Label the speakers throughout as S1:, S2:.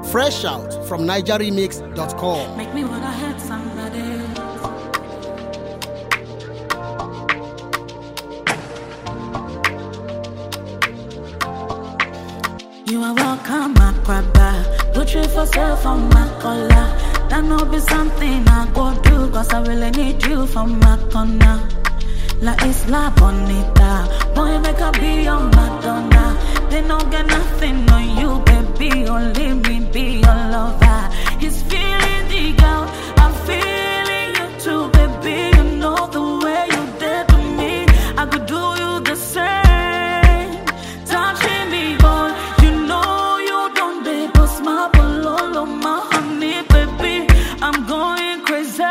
S1: Fresh out from NigerRemix.com.
S2: Make me wanna hurt somebody. You are welcome, my crabba. Put you for self on my collar. That no be something I go do, cause I really need you for my corner. La Isla Bonita, boy, make a be your Madonna. They don't get nothing on you, baby. Only me be your lover. He's feeling the girl, I'm feeling you too, baby. You know the way you did to me, I could do you the same. Touching me, boy, you know you don't dare bust my bololo, my honey, baby. I'm going crazy.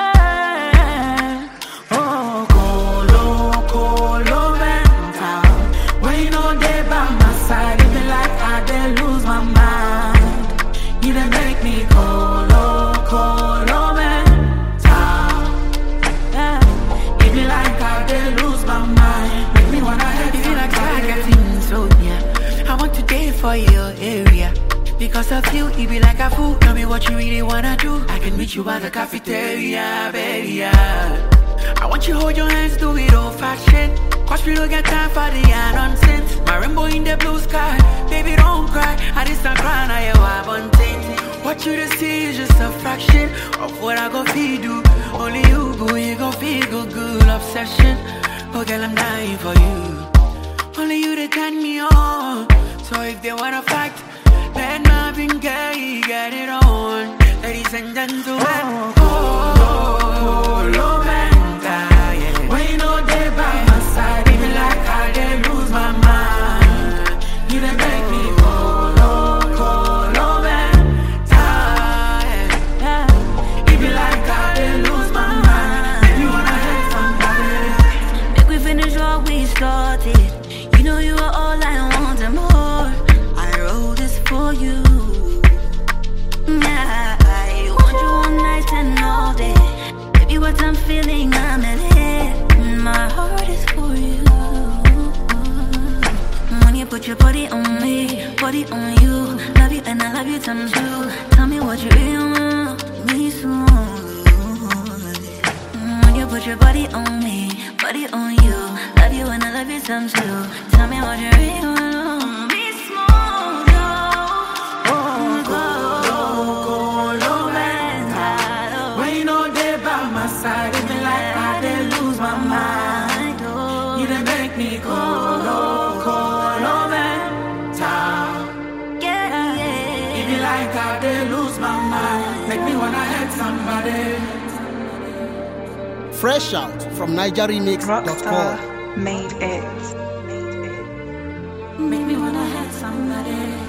S3: For your area, because of you, it be like a fool. Tell me what you really wanna do. I can meet you at the cafeteria, baby. Yeah. I want you to hold your hands, do it old fashioned. Cause we don't get time for the nonsense. My rainbow in the blue sky, baby, don't cry. I just not crying, I have on things. What you to see is just a fraction of what I go feed you. Only you, boo, you gon' feel good, obsession. Oh, girl, I'm dying for you. Only you to turn me on. So if they wanna fight, let Marvin Gaye get it on. Ladies and gentlemen, yeah.
S2: When you know they by my side, they be like I did lose my mind. You done make me yeah. It be like I did lose my mind. Make me wanna hurt somebody.
S4: Make we finish what we started. You know you are all I want and more. For you, yeah, I want you all night and all day. Baby, what I'm feeling, I'm in it. My heart is for you. When you put your body on me, body on you, love you and I love you times two. Tell me what you really want, me smooth. When you put your body on me, body on you, love you and I love you times two. Tell me what you really want.
S2: Make me wanna hurt somebody.
S1: Fresh out from NigerRemix.com.
S5: Made it.
S2: Make me wanna hurt somebody.